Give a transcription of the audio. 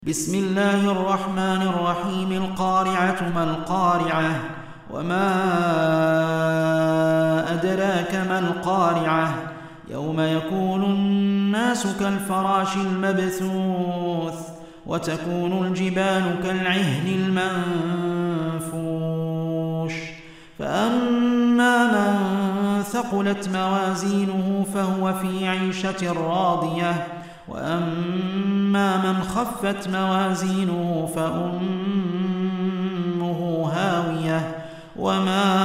بسم الله الرحمن الرحيم. القارعة ما القارعة وما أدراك ما القارعة يوم يكون الناس كالفراش المبثوث وتكون الجبال كالعهن المنفوش فأما من ثقلت موازينه فهو في عيشة راضية وأما من خفت موازينه فأمه هاوية وما